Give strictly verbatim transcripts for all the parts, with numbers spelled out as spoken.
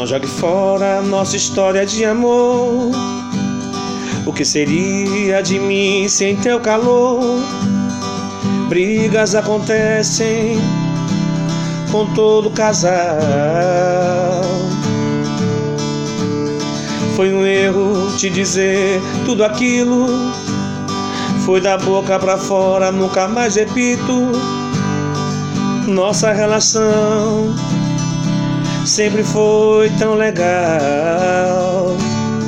Não jogue fora nossa história de amor. O que seria de mim sem teu calor? Brigas acontecem com todo casal. Foi um erro te dizer tudo aquilo. Foi da boca pra fora, nunca mais repito. Nossa relação sempre foi tão legal.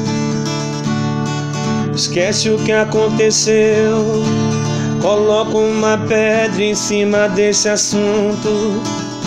Esquece o que aconteceu. Coloca uma pedra em cima desse assunto.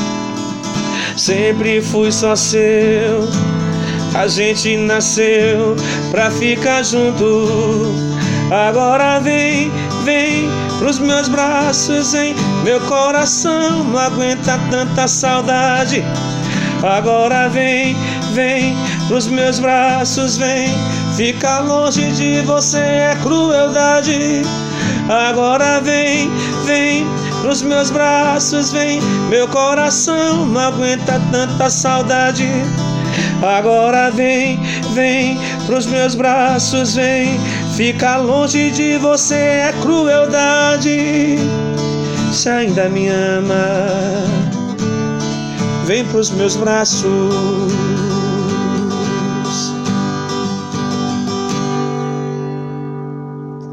Sempre fui só seu. A gente nasceu pra ficar junto. Agora vem, vem pros meus braços, hein? Meu coração não aguenta tanta saudade. Agora vem, vem pros meus braços, vem. Ficar longe de você é crueldade. Agora vem, vem pros meus braços, vem. Meu coração não aguenta tanta saudade. Agora vem, vem pros meus braços, vem. Ficar longe de você é crueldade. Se ainda me ama, vem pros meus braços.